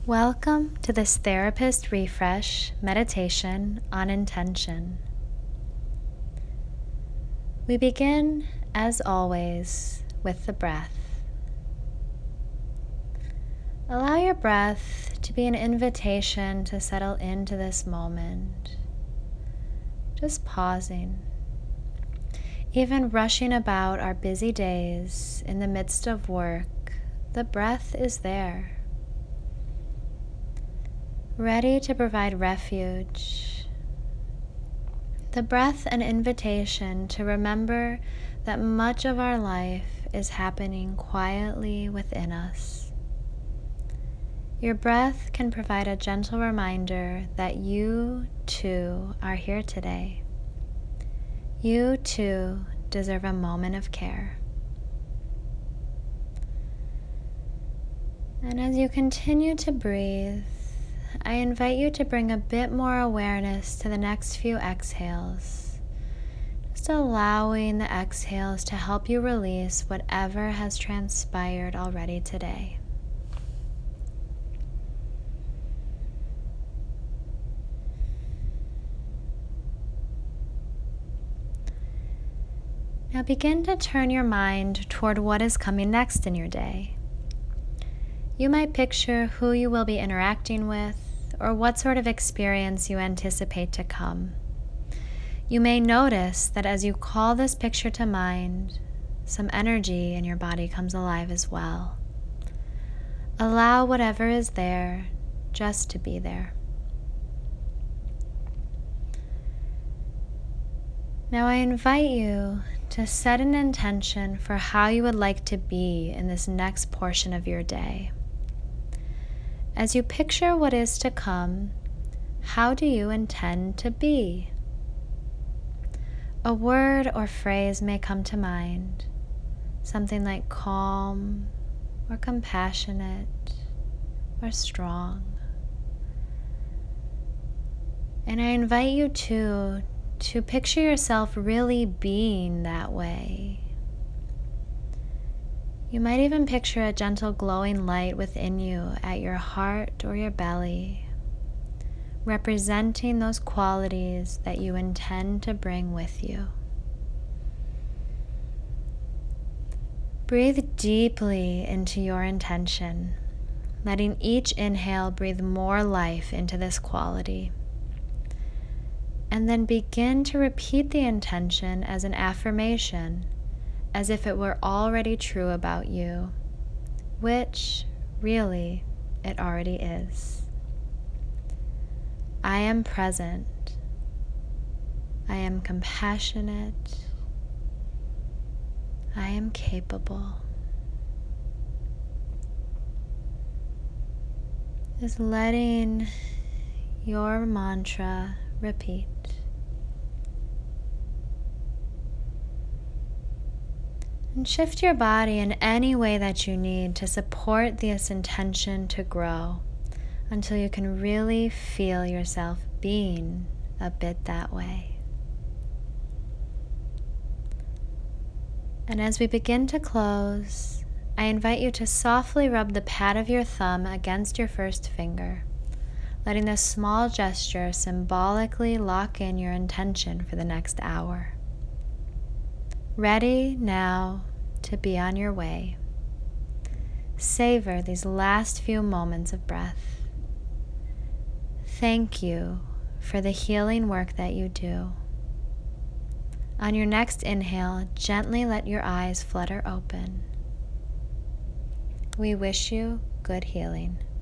Welcome to this Therapist Refresh meditation on intention. We begin, as always, with the breath. Allow your breath to be an invitation to settle into this moment. Just pausing. Even rushing about our busy days in the midst of work, the breath is there, ready to provide refuge. The breath an invitation to remember that much of our life is happening quietly within us. Your breath can provide a gentle reminder that you too are here today. You too deserve a moment of care. And as you continue to breathe, I invite you to bring a bit more awareness to the next few exhales, just allowing the exhales to help you release whatever has transpired already today. Now begin to turn your mind toward what is coming next in your day. You might picture who you will be interacting with, or what sort of experience you anticipate to come. You may notice that as you call this picture to mind, some energy in your body comes alive as well. Allow whatever is there just to be there. Now I invite you to set an intention for how you would like to be in this next portion of your day. As you picture what is to come, how do you intend to be? A word or phrase may come to mind, something like calm or compassionate or strong. And I invite you to picture yourself really being that way. You might even picture a gentle glowing light within you at your heart or your belly, representing those qualities that you intend to bring with you. Breathe deeply into your intention, letting each inhale breathe more life into this quality. And then begin to repeat the intention as an affirmation, as if it were already true about you, which really it already is. I am present. I am compassionate. I am capable. Just letting your mantra repeat. And shift your body in any way that you need to support this intention to grow until you can really feel yourself being a bit that way. And as we begin to close, I invite you to softly rub the pad of your thumb against your first finger, letting this small gesture symbolically lock in your intention for the next hour. Ready now to be on your way. Savor these last few moments of breath. Thank you for the healing work that you do. On your next inhale, gently let your eyes flutter open. We wish you good healing.